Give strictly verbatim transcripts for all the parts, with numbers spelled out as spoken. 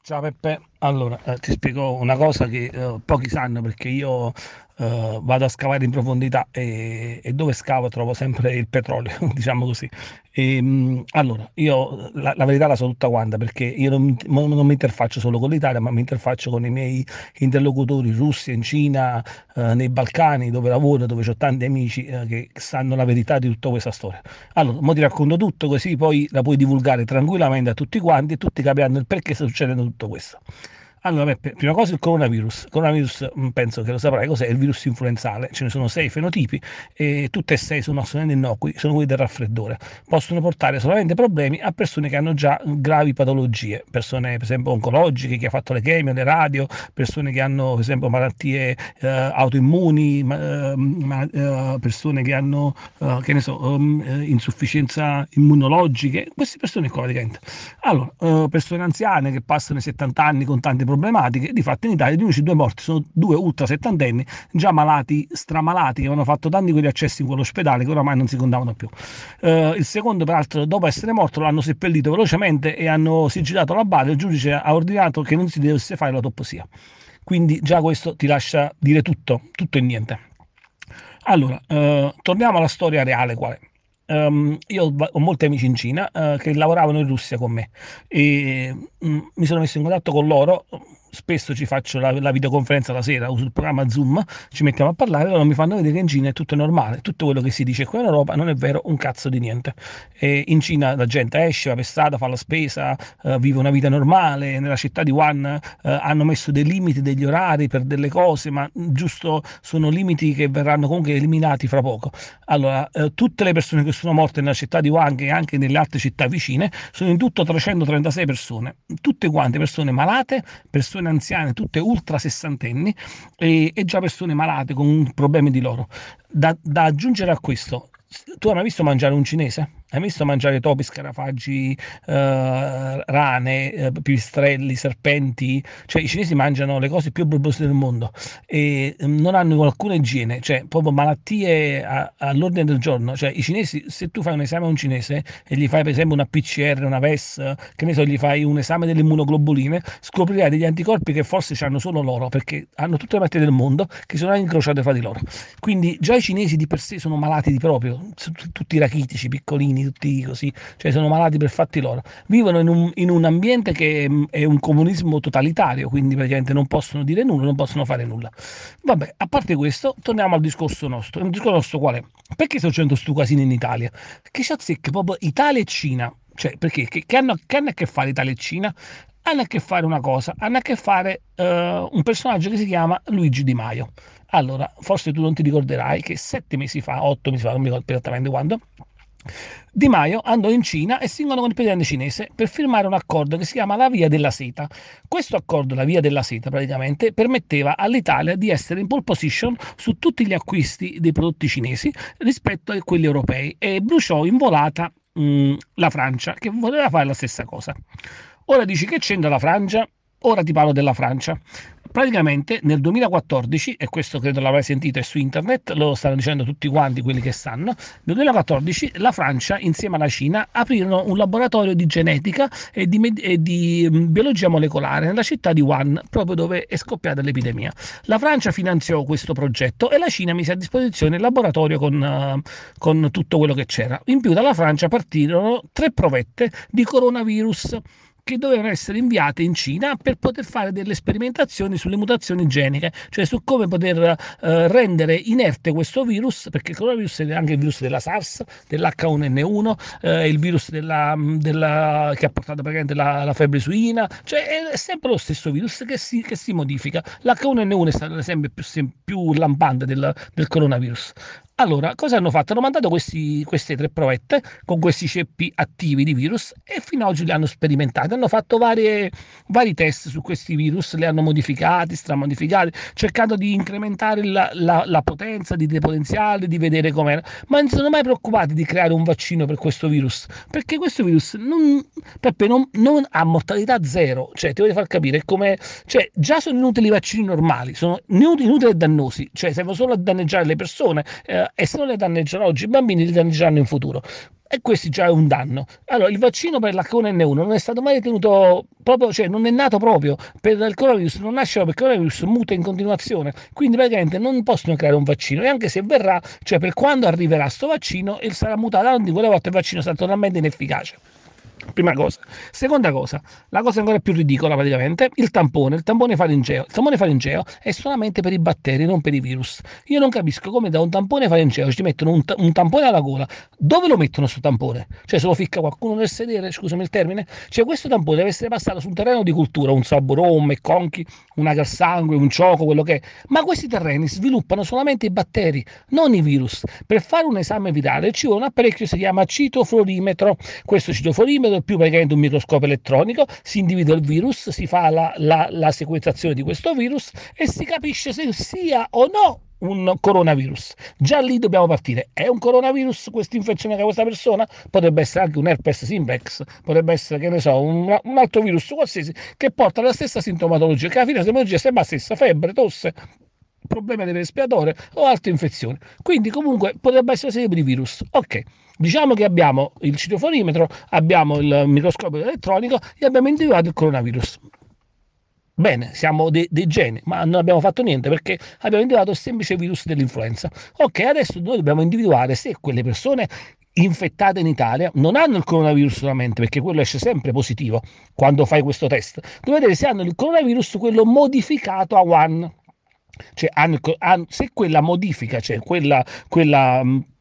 Ciao Peppe, allora eh, ti spiego una cosa che eh, pochi sanno perché io eh, vado a scavare in profondità e, e dove scavo trovo sempre il petrolio, diciamo così. E, mh, allora, io la, la verità la so tutta quanta perché io non, mi- mo- non mi interfaccio solo con l'Italia, ma mi interfaccio con i miei interlocutori in Russia, in Cina, eh, nei Balcani, dove lavoro, dove ho tanti amici eh, che sanno la verità di tutta questa storia. Allora, mo ti racconto tutto così poi la puoi divulgare tranquillamente a tutti quanti e tutti capiranno il perché sta succedendo tutto questo. Allora, Peppe, prima cosa il coronavirus. Il coronavirus, mh, penso che lo saprai cos'è, è il virus influenzale. Ce ne sono sei fenotipi e tutte e sei sono assolutamente innocui, sono quelli del raffreddore. Possono portare solamente problemi a persone che hanno già gravi patologie, persone per esempio oncologiche, chi ha fatto le chemio, le radio, persone che hanno per esempio malattie eh, autoimmuni, ma, eh, ma, eh, persone che hanno eh, che ne so, um, eh, insufficienza immunologiche, queste persone qua praticamente. Allora, eh, persone anziane che passano i settanta anni con tante problematiche, di fatto in Italia di unici due morti sono due ultra settantenni già malati, stramalati, che avevano fatto tanti quegli accessi in quell'ospedale che oramai non si contavano più. Eh, il secondo, peraltro, dopo essere morto, l'hanno seppellito velocemente e hanno sigillato la bara. Il giudice ha ordinato che non si dovesse fare l'autopsia. Quindi già questo ti lascia dire tutto, tutto e niente. Allora, eh, torniamo alla storia reale qual è. Ehm, io ho ho molti amici in Cina eh, che lavoravano in Russia con me e mm, mi sono messo in contatto con loro. Spesso ci faccio la, la videoconferenza la sera, uso il programma Zoom, ci mettiamo a parlare, loro mi fanno vedere che in Cina è tutto normale, tutto quello che si dice qui in Europa non è vero un cazzo di niente. E in Cina la gente esce, va per strada, fa la spesa, eh, vive una vita normale. Nella città di Wuhan eh, hanno messo dei limiti, degli orari per delle cose, ma mm, giusto sono limiti che verranno comunque eliminati fra poco. Allora, eh, tutte le persone che sono morte nella città di Wuhan e anche nelle altre città vicine sono in tutto trecentotrentasei persone, tutte quante persone malate, persone anziane, tutte ultra sessantenni e, e già persone malate con problemi di loro. Da, da aggiungere a questo, tu hai mai visto mangiare un cinese? Hai visto mangiare topi, scarafaggi, eh, rane, eh, pipistrelli, serpenti? Cioè, i cinesi mangiano le cose più bulbose del mondo e mm, non hanno alcuna igiene, cioè proprio malattie a- all'ordine del giorno. Cioè, i cinesi, se tu fai un esame a un cinese e gli fai per esempio una P C R, una V E S, che ne so, gli fai un esame delle immunoglobuline, scoprirai degli anticorpi che forse hanno solo loro, perché hanno tutte le malattie del mondo che sono incrociate fra di loro. Quindi già i cinesi di per sé sono malati di proprio, tutti rachitici, piccolini, tutti così, cioè sono malati per fatti loro. Vivono in un, in un ambiente che mm, è un comunismo totalitario, quindi praticamente non possono dire nulla, non possono fare nulla. Vabbè, a parte questo, torniamo al discorso nostro. Il discorso nostro qual è? Perché sto facendo sto casino in Italia? Che ci azzecca proprio Italia e Cina. Cioè, perché che, che hanno, che hanno a che fare Italia e Cina? Hanno a che fare una cosa, hanno a che fare eh, un personaggio che si chiama Luigi Di Maio. Allora, forse tu non ti ricorderai che sette mesi fa, otto mesi fa, non mi ricordo esattamente quando, Di Maio andò in Cina e si incontrò con il presidente cinese per firmare un accordo che si chiama la Via della Seta. Questo accordo, la Via della Seta, praticamente permetteva all'Italia di essere in pole position su tutti gli acquisti dei prodotti cinesi rispetto a quelli europei e bruciò in volata mh, la Francia, che voleva fare la stessa cosa. Ora dici che c'entra la Francia? Ora ti parlo della Francia. Praticamente nel duemilaquattordici, e questo credo l'avrai sentito è su internet, lo stanno dicendo tutti quanti quelli che sanno, nel duemilaquattordici la Francia insieme alla Cina aprirono un laboratorio di genetica e di, e di mm, biologia molecolare nella città di Wuhan, proprio dove è scoppiata l'epidemia. La Francia finanziò questo progetto e la Cina mise a disposizione il laboratorio con, uh, con tutto quello che c'era. In più dalla Francia partirono tre provette di coronavirus che dovevano essere inviate in Cina per poter fare delle sperimentazioni sulle mutazioni geniche, cioè su come poter eh, rendere inerte questo virus, perché il coronavirus è anche il virus della SARS, dell'H uno N uno, eh, il virus della, della, che ha portato praticamente la, la febbre suina, cioè è sempre lo stesso virus che si, che si modifica. L'H uno N uno è stato l'esempio più, più lampante del, del coronavirus. Allora, cosa hanno fatto? Hanno mandato questi, queste tre provette con questi ceppi attivi di virus e fino ad oggi li hanno sperimentati. Hanno fatto varie, vari test su questi virus, li hanno modificati, stramodificati, cercando di incrementare la, la, la potenza, di depotenziarli, di vedere com'era. Ma non si sono mai preoccupati di creare un vaccino per questo virus, perché questo virus non, Peppe, non, non ha mortalità zero. Cioè, ti voglio far capire come, cioè, già sono inutili i vaccini normali, sono inutili, inutili e dannosi, cioè servono solo a danneggiare le persone, eh, eh, e se non le danneggiano oggi i bambini li danneggeranno in futuro. E questo già è un danno. Allora, il vaccino per l'H uno N uno non è stato mai tenuto proprio, cioè non è nato proprio per il coronavirus, non nasceva perché il coronavirus muta in continuazione, quindi praticamente non possono creare un vaccino, e anche se verrà, cioè per quando arriverà sto vaccino, il sarà mutato, anche quella volta il vaccino sarà totalmente inefficace. Prima cosa. Seconda cosa, la cosa ancora più ridicola praticamente, il tampone, il tampone faringeo. Il tampone faringeo è solamente per i batteri, non per i virus. Io non capisco come da un tampone faringeo ci mettono un, un tampone alla gola. Dove lo mettono sto tampone? Cioè se lo ficca qualcuno nel sedere, scusami il termine? Cioè questo tampone deve essere passato su un terreno di cultura, un saboron, un mecconchi, una calsangue, un cioco, quello che è. Ma questi terreni sviluppano solamente i batteri, non i virus. Per fare un esame virale ci vuole un apparecchio che si chiama citofluorimetro. Questo citofluorimetro più praticamente un microscopio elettronico, si individua il virus, si fa la, la, la sequenzazione di questo virus e si capisce se sia o no un coronavirus. Già lì dobbiamo partire. È un coronavirus questa infezione che ha questa persona? Potrebbe essere anche un herpes simplex, potrebbe essere, che ne so, un, un altro virus qualsiasi che porta la stessa sintomatologia, che alla fine la sintomatologia sembra la stessa: febbre, tosse, problemi del respiratore o altre infezioni. Quindi comunque potrebbe essere serie di virus. Ok, diciamo che abbiamo il citoforimetro, abbiamo il microscopio elettronico e abbiamo individuato il coronavirus. Bene, siamo dei, dei geni, ma non abbiamo fatto niente perché abbiamo individuato il semplice virus dell'influenza. Ok, adesso noi dobbiamo individuare se quelle persone infettate in Italia non hanno il coronavirus solamente, perché quello esce sempre positivo quando fai questo test. Dobbiamo vedere se hanno il coronavirus quello modificato a one. Cioè, hanno, hanno, se quella modifica, cioè quella, quella,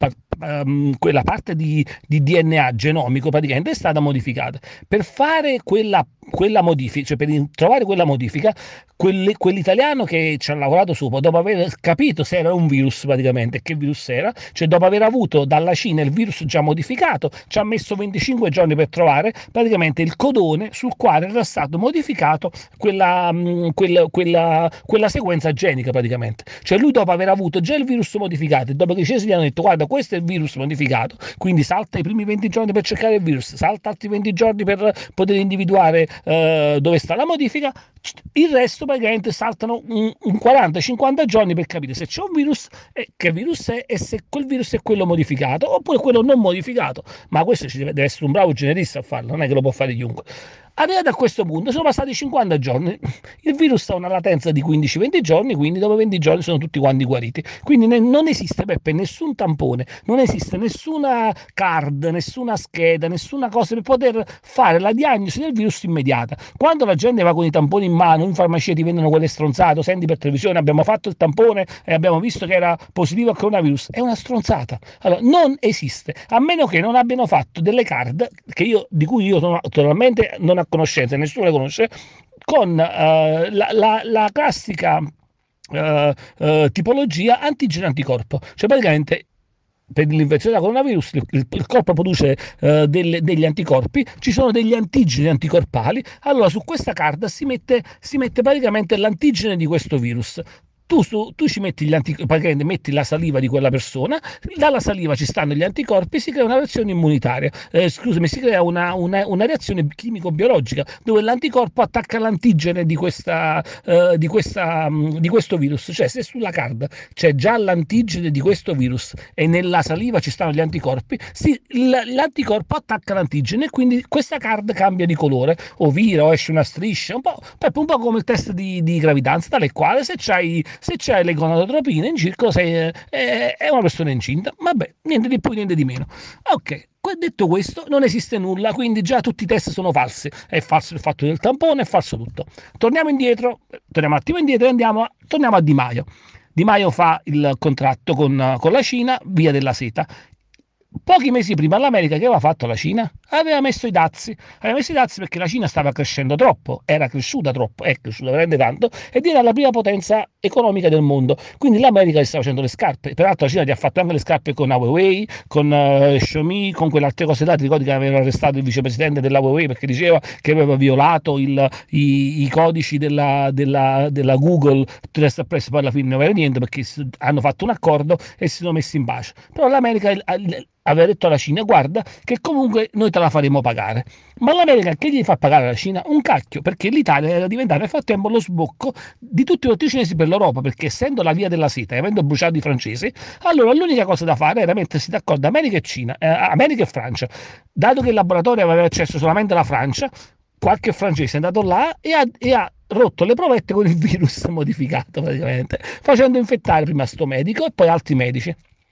um, quella parte di, di D N A genomico praticamente è stata modificata, per fare quella, quella modifica, cioè per trovare quella modifica, quelle, quell'italiano che ci ha lavorato su, dopo aver capito se era un virus praticamente, che virus era, cioè dopo aver avuto dalla Cina il virus già modificato, ci ha messo venticinque giorni per trovare praticamente il codone sul quale era stato modificato quella, quella, quella, quella sequenza genica praticamente. Cioè lui dopo aver avuto già il virus modificato, e dopo che i cinesi gli hanno detto guarda questo è il virus modificato, quindi salta i primi venti giorni per cercare il virus, salta altri venti giorni per poter individuare eh, dove sta la modifica, il resto praticamente saltano un, un quaranta cinquanta giorni per capire se c'è un virus e che virus è, e se quel virus è quello modificato oppure quello non modificato. Ma questo ci deve, deve essere un bravo generista a farlo, non è che lo può fare chiunque. Arrivato a questo punto sono passati cinquanta giorni, il virus ha una latenza di quindici venti giorni, quindi dopo venti giorni sono tutti quanti guariti. Quindi ne, non esiste, Peppe, nessun tampone, non esiste nessuna card, nessuna scheda, nessuna cosa per poter fare la diagnosi del virus immediata. Quando la gente va con i tamponi in mano, in farmacia ti vendono quelle stronzate, senti per televisione abbiamo fatto il tampone e abbiamo visto che era positivo al coronavirus, è una stronzata. Allora, non esiste, a meno che non abbiano fatto delle card che io, di cui io sono totalmente non a conoscenza, nessuno le conosce, con uh, la, la, la classica uh, uh, tipologia antigene-anticorpo, cioè praticamente per l'infezione da coronavirus il, il, il corpo produce uh, delle, degli anticorpi, ci sono degli antigeni anticorpali, allora su questa carta si mette, si mette praticamente l'antigene di questo virus. Tu, su, tu ci metti, gli anticorpi, metti la saliva di quella persona, dalla saliva ci stanno gli anticorpi, si crea una reazione immunitaria, eh, scusami, si crea una, una, una reazione chimico-biologica dove l'anticorpo attacca l'antigene di, questa, eh, di, questa, di questo virus. Cioè se sulla card c'è già l'antigene di questo virus e nella saliva ci stanno gli anticorpi, si, l'anticorpo attacca l'antigene e quindi questa card cambia di colore, o vira o esce una striscia, un po', un po' come il test di, di gravidanza, tale quale se c'hai se c'è le gonadotropine in circolo sei, è, è una persona incinta. Vabbè, niente di più, niente di meno. Ok, detto questo non esiste nulla, quindi già tutti i test sono falsi. È falso il fatto del tampone, è falso tutto. Torniamo indietro, torniamo un attimo indietro e andiamo, torniamo a Di Maio. Di Maio fa il contratto con, con la Cina, via della seta. Pochi mesi prima l'America che aveva fatto la Cina? Aveva messo i dazi, aveva messo i dazi perché la Cina stava crescendo troppo, era cresciuta troppo, è cresciuta veramente tanto ed era la prima potenza economica del mondo, quindi l'America gli stava facendo le scarpe. Peraltro la Cina gli ha fatto anche le scarpe con Huawei, con uh, Xiaomi, con quelle altre cose là. Ti ricordi che avevano arrestato il vicepresidente della Huawei perché diceva che aveva violato il, i, i codici della, della, della Google, tutto il resto appresso, poi alla fine non era niente perché hanno fatto un accordo e si sono messi in pace. Però l'America aveva detto alla Cina: guarda che comunque noi te la faremo pagare. Ma l'America che gli fa pagare alla Cina? Un cacchio, perché l'Italia era diventata nel frattempo lo sbocco di tutti i prodotti cinesi per l'Europa, perché essendo la via della seta e avendo bruciato i francesi, allora l'unica cosa da fare era mettersi d'accordo America e Cina, eh, America e Francia. Dato che il laboratorio aveva accesso solamente alla Francia, qualche francese è andato là e ha, e ha rotto le provette con il virus modificato praticamente, facendo infettare prima sto medico e poi altri medici.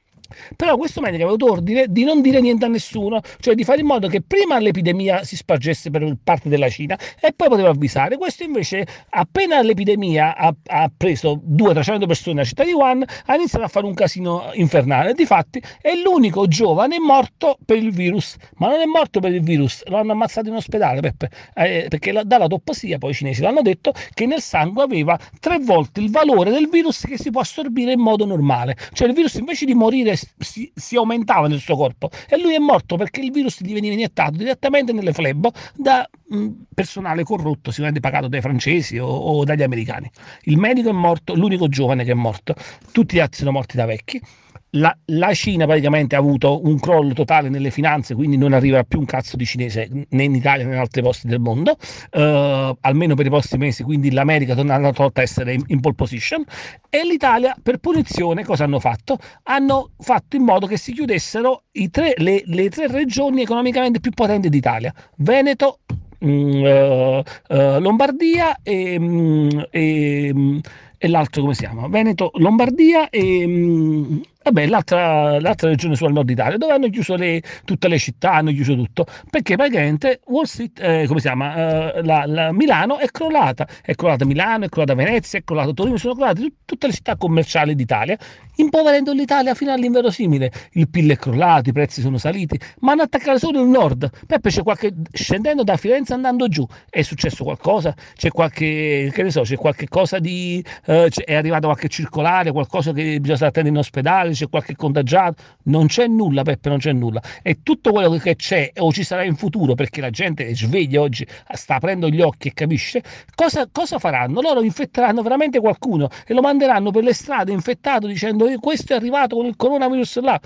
Però questo medico aveva avuto ordine di non dire niente a nessuno, cioè di fare in modo che prima l'epidemia si spargesse per parte della Cina e poi poteva avvisare. Questo invece, appena l'epidemia ha, ha preso duecento trecento persone nella città di Wuhan, ha iniziato a fare un casino infernale. Difatti è l'unico giovane morto per il virus, ma non è morto per il virus, lo hanno ammazzato in ospedale, Peppe, eh, perché la, dall'autopsia, poi i cinesi l'hanno detto, che nel sangue aveva tre volte il valore del virus che si può assorbire in modo normale, cioè il virus invece di morire si, si aumentava nel suo corpo e lui è morto perché il virus gli veniva iniettato direttamente nelle flebo da mh, personale corrotto, sicuramente pagato dai francesi o, o dagli americani. Il medico è morto, l'unico giovane che è morto, tutti gli altri sono morti da vecchi. La, la Cina praticamente ha avuto un crollo totale nelle finanze, quindi non arriverà più un cazzo di cinese né in Italia né in altri posti del mondo, eh, almeno per i prossimi mesi, quindi l'America torna una volta a essere in, in pole position e l'Italia per punizione cosa hanno fatto? Hanno fatto in modo che si chiudessero i tre, le, le tre regioni economicamente più potenti d'Italia, Veneto, mh, uh, uh, Lombardia e, mh, e, mh, e l'altro come si chiama? Veneto, Lombardia e mh, vabbè, l'altra, l'altra regione sul nord Italia, dove hanno chiuso le, tutte le città, hanno chiuso tutto, perché praticamente Wall Street, eh, come si chiama, eh, la, la Milano è crollata, è crollata Milano, è crollata Venezia, è crollata Torino, sono crollate tut- tutte le città commerciali d'Italia, impoverendo l'Italia fino all'inverosimile. Il P I L è crollato, i prezzi sono saliti, ma hanno attaccato solo il nord. Peppe, c'è qualche, scendendo da Firenze andando giù, è successo qualcosa? C'è qualche, che ne so, c'è qualche cosa di, eh, è arrivato qualche circolare, qualcosa che bisogna stare attenti in ospedale, c'è qualche contagiato? Non c'è nulla, Peppe, non c'è nulla. E tutto quello che c'è o ci sarà in futuro, perché la gente è sveglia oggi, sta aprendo gli occhi e capisce, cosa, cosa faranno? Loro infetteranno veramente qualcuno e lo manderanno per le strade infettato dicendo eh, questo è arrivato con il coronavirus là.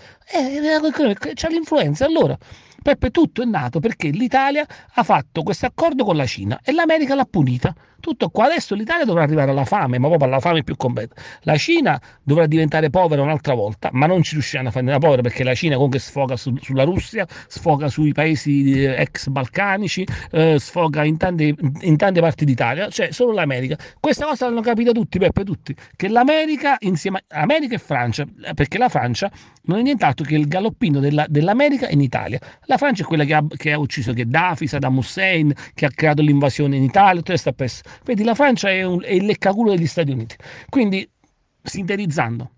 Eh, c'è l'influenza. Allora, Peppe, tutto è nato perché l'Italia ha fatto questo accordo con la Cina e l'America l'ha punita. Tutto qua. Adesso l'Italia dovrà arrivare alla fame, ma proprio alla fame più completa. La Cina dovrà diventare povera un'altra volta, ma non ci riusciranno a fare una povera perché la Cina comunque sfoga su, sulla Russia, sfoga sui paesi eh, ex balcanici, eh, sfoga in tante, in tante parti d'Italia, cioè solo l'America. Questa cosa l'hanno capito tutti, Peppe, tutti, che l'America insieme a America e Francia, perché la Francia non è nient'altro che il galoppino della, dell'America in Italia. La Francia è quella che ha, che ha ucciso Gheddafi, Saddam Hussein, che ha creato l'invasione in Italia, tutto questo appresso. Vedi, la Francia è, un, è il leccaculo degli Stati Uniti. Quindi, sintetizzando,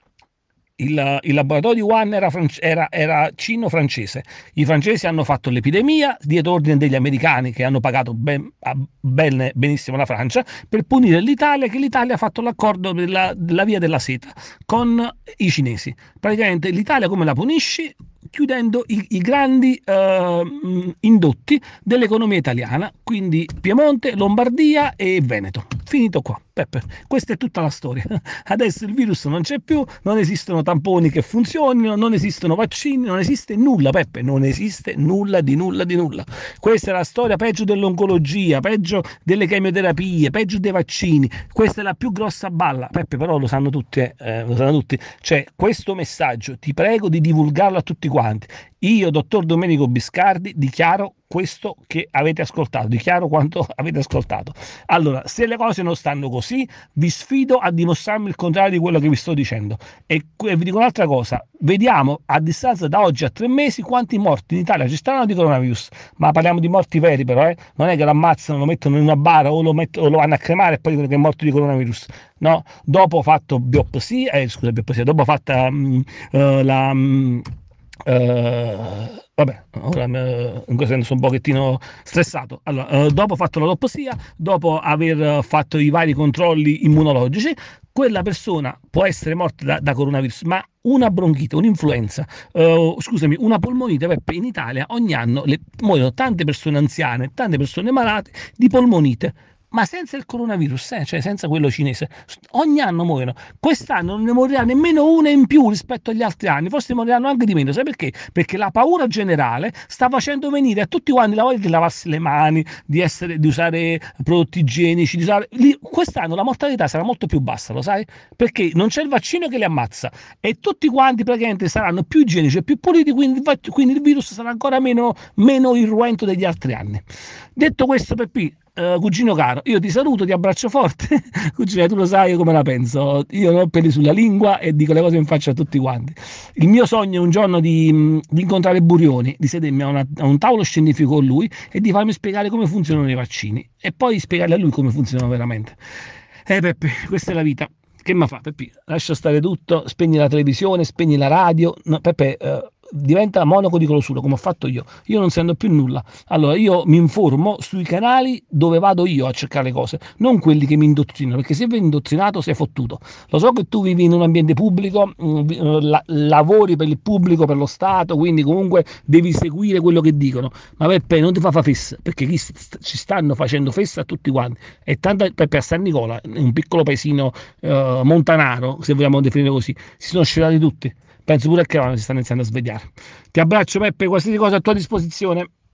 il, il laboratorio di Wuhan era, era, era cino-francese. I francesi hanno fatto l'epidemia dietro ordine degli americani che hanno pagato ben, ben, benissimo la Francia per punire l'Italia, che l'Italia ha fatto l'accordo della, della via della seta con i cinesi. Praticamente l'Italia come la punisci? Chiudendo i, i grandi uh, indotti dell'economia italiana, quindi Piemonte, Lombardia e Veneto. Finito qua, Peppe. Questa è tutta la storia. Adesso il virus non c'è più, non esistono tamponi che funzionino, non esistono vaccini, non esiste nulla, Peppe, non esiste nulla di nulla di nulla. Questa è la storia peggio dell'oncologia, peggio delle chemioterapie, peggio dei vaccini. Questa è la più grossa balla, Peppe, però lo sanno tutti, eh, lo sanno tutti. Cioè, questo messaggio, ti prego di divulgarlo a tutti quanti. Io, dottor Domenico Biscardi, dichiaro questo che avete ascoltato, dichiaro quanto avete ascoltato. Allora, se le cose non stanno così, vi sfido a dimostrarmi il contrario di quello che vi sto dicendo. E, e vi dico un'altra cosa, vediamo a distanza da oggi a tre mesi quanti morti in Italia ci stanno di coronavirus, ma parliamo di morti veri però, eh? Non è che lo ammazzano, lo mettono in una bara o lo, mettono, o lo vanno a cremare e poi dicono che è morto di coronavirus. No, dopo fatto biopsia, eh, scusa, biopsia, dopo fatta um, uh, la... Um, Uh, vabbè, ora uh, in questo senso un pochettino stressato. Allora, uh, dopo fatto l'autopsia, dopo aver fatto i vari controlli immunologici, quella persona può essere morta da, da coronavirus, ma una bronchite, un'influenza, uh, scusami, una polmonite, perché in Italia ogni anno le, muoiono tante persone anziane, tante persone malate di polmonite. Ma senza il coronavirus, eh, cioè senza quello cinese. S ogni anno muoiono. Quest'anno non ne morirà nemmeno una in più rispetto agli altri anni, forse moriranno anche di meno. Sai perché? Perché la paura generale sta facendo venire a tutti quanti la voglia di lavarsi le mani, di essere di usare prodotti igienici, di usare lì quest'anno la mortalità sarà molto più bassa, lo sai? Perché non c'è il vaccino che li ammazza e tutti quanti praticamente saranno più igienici e più puliti, quindi il vac quindi il virus sarà ancora meno meno irruento degli altri anni. Detto questo Peppì, Ehm, cugino caro, io ti saluto, ti abbraccio forte. Cugino, tu lo sai come la penso. Io non ho peli sulla lingua e dico le cose in faccia a tutti quanti. Il mio sogno è un giorno di, mh, di incontrare Burioni, di sedermi a, una- a un tavolo scientifico con lui e di farmi spiegare come funzionano i vaccini e poi spiegarle a lui come funzionano veramente. Eh Peppe, questa è la vita. Che ma fa, Peppi? Lascia stare tutto, spegni la televisione, spegni la radio. No, Peppe, eh, diventa monaco di clausura, come ho fatto io. Io non sento più nulla. Allora, io mi informo sui canali dove vado io a cercare le cose, non quelli che mi indottrinano, perché se vieni indottrinato sei fottuto. Lo so che tu vivi in un ambiente pubblico, mh, vi- eh, la- lavori per il pubblico, per lo Stato, quindi comunque devi seguire quello che dicono. Ma Peppe, non ti fa fa fessa, perché chi st- ci stanno facendo fessa a tutti quanti. E tanto Peppe a San Nicola, un piccolo paesino eh, montanaro, se vogliamo definire così, si sono scelati tutti. Penso pure che si stanno iniziando a svegliare. Ti abbraccio Peppe, qualsiasi cosa a tua disposizione.